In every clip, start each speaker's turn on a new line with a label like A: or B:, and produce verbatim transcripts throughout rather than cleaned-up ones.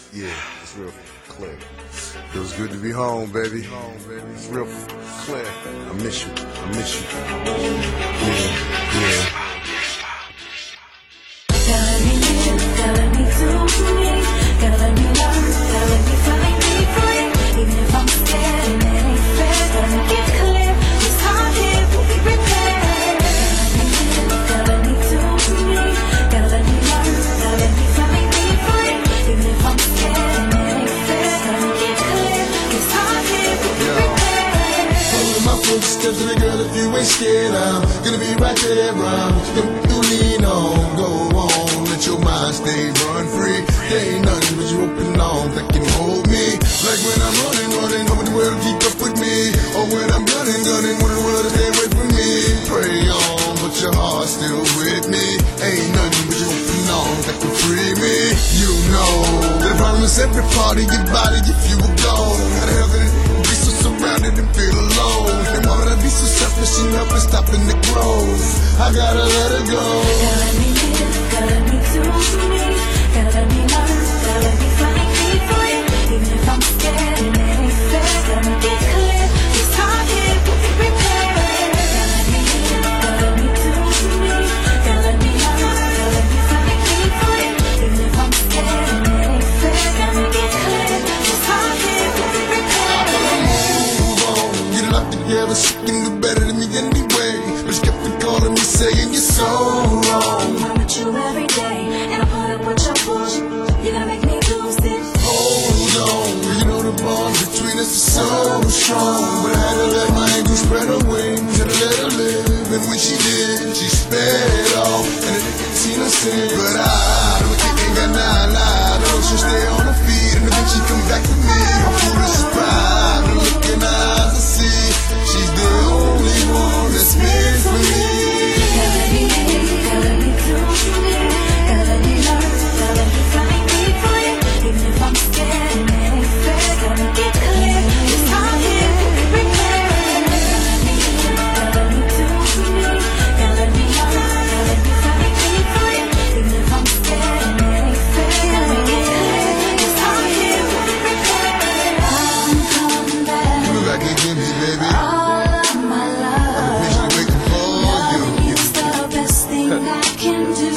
A: Yeah, it's real clear. Feels good to be home, baby. It's real clear. I miss you. I miss you. Yeah, yeah.
B: Gotta let me live, gotta let me do me. Gotta let me learn, gotta let me find me free. Even if I'm scared and it ain't fair, gotta make it clear. This time here will be prepared. Gotta let me live, gotta let me do me. Gotta let me learn, gotta let me find me free. Even if I'm scared and it ain't fair, gotta make it clear. This time here will be prepared.
C: Follow my footsteps, and girl, if you ain't scared, I'm gonna be right there around. You lean on, go on, let your mind stay run free. There ain't nothing but you open arms that can hold me. Like when I'm running, running, hoping the world keep up with me. Or when I'm gunning, gunning, wanting the world to stay away from me. Pray on, but your heart's still with me. Ain't nothing but you open arms that can free me. You know that I promise every part of your body if you were gone. How the hell could it be so surrounded and feel alone? And why would I be so selfish and helpless, stopping the growth? I gotta let her go.
B: Gotta let me live, gotta let me do me. Gotta let me learn, gotta let me find me free. Even if I'm scared and it ain't fair, gotta make it clear. This time here will be prepared. Gotta let me live, gotta let me do me. Gotta let me learn, gotta let me find me free. Even if I'm scared and it ain't fair, gotta make it clear. This time here will be prepared.
C: Move on, get it up together, she can do better than me anyway. But she kept on calling me saying you're so wrong.
B: I'm with you every day, and I put up with your bullshit. You're gonna make me lose it.
C: Hold on, you know the bond between us is so strong. But I had to let my angel spread her wings and let her live. And when she did, she sped off, and I didn't see no sin. But I don't think ain't got nine lives. I know she'll stay on her feet, and then she come back to me. Her foolish pride, the look in her eyes I see. She's the only one that's meant for me.
B: Gotta let me live, gotta let me do me. Gotta let me learn, gotta let me find me free. Even if I'm scared and it ain't fair, gotta make it clear. This time here will be prepared. Gotta let me live, gotta let me do me. Gotta let me learn, gotta let me find me free. Even if I'm scared and it ain't fair, gotta make it clear. This time here will be prepared. I'm coming back.
C: Come back and give me, baby.
B: All of my love.
C: I'm patiently waiting for
B: Loving
C: you.
B: you's the best thing I can do.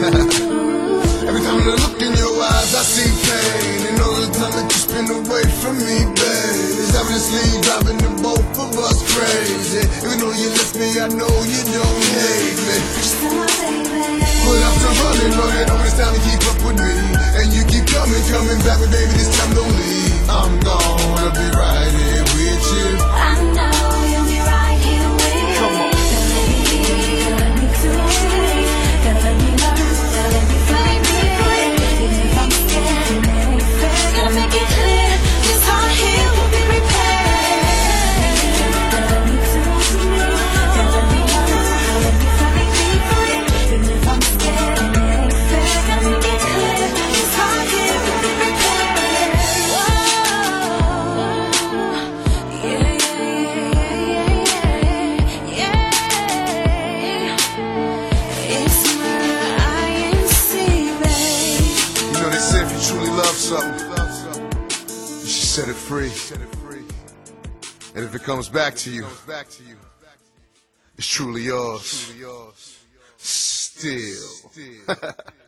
C: Every time I look in your eyes, I see pain. And all the time that you spend away from me, babe, it's obviously driving the both of us crazy. Even though you left me, I know you don't hate me.
B: Just my baby.
C: But after running, running, all this time to keep up with me. And you keep coming, coming back, but baby, this time don't leave. I'm gonna be right here with you.
B: I know you'll be right here with me.
C: Come on.
B: Gotta let me be, gotta let me do me. Gotta let me learn, gotta let me find me free. Even if I'm scared and it ain't fair, gotta make it clear. This heart here will be repaired. Gotta let me do me. Gotta let me learn, gotta let me find me free. Even if I'm scared and it ain't fair, gotta make it clear. This heart here will be repaired. Whoa. Yeah, yeah, yeah, yeah, yeah. It's murder I ain't see, babe.
A: You know they say if you truly love something, you should set it free. And if it comes back to you, it's truly yours. Still.